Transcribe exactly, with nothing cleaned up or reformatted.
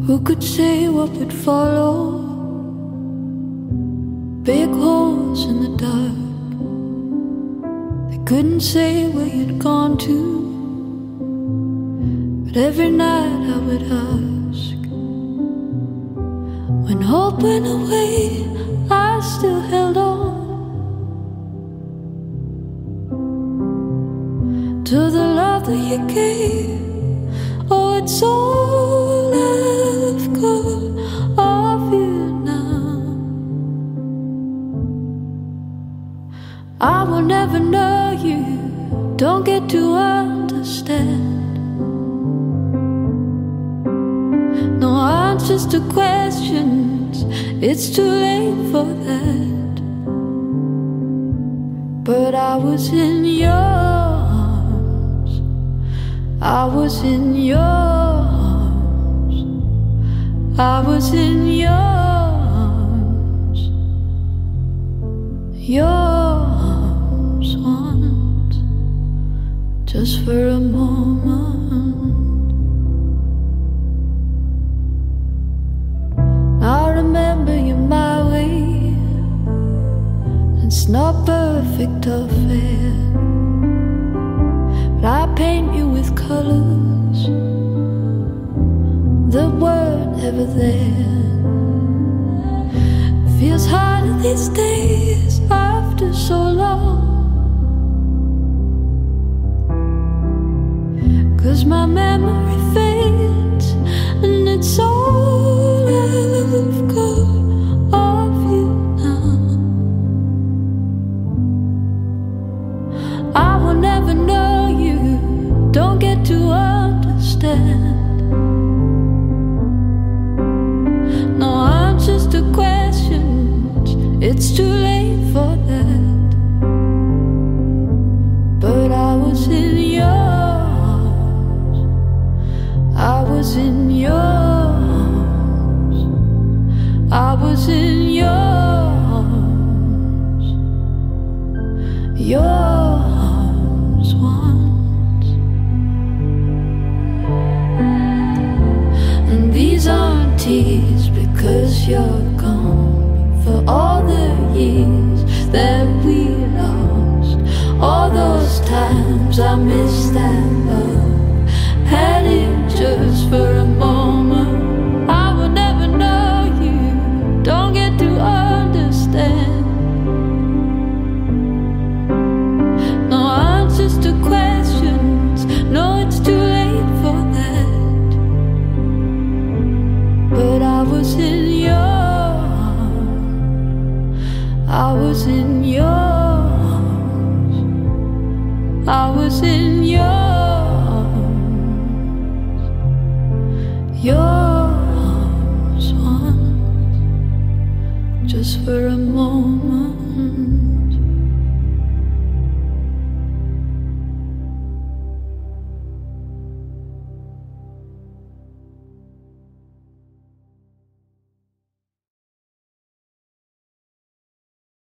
Who could say what would follow? Big holes in the dark. They couldn't say where you'd gone to, but every night I would ask. When hope went away, I still held on to the love that you gave. Oh, it's all I've got of you now. I will never know you, don't get to understand. No answers to questions, it's too late for that. But I was in your arms, I was in your arms, I was in your arms, your arms once, just for a moment. I remember you my way, it's not perfect or fair, but I paint you with colors that weren't ever there. Feels harder these days after so long, 'cause my memory fades, and it's all I've got of you now. I will never know you, don't get to understand. No answers to questions, it's too late for that. But I was in your arms, I was in your arms, I was in your arms, your arms once. And these aren't tears because you're gone, for all the years that we lost, all those times I missed that love, had it just for a moment. I will never know you, don't get to understand. No answers to questions, no, it's too late for that. But I was in your arms, I was in your arms, I was in your arms, your arms once, just for a moment.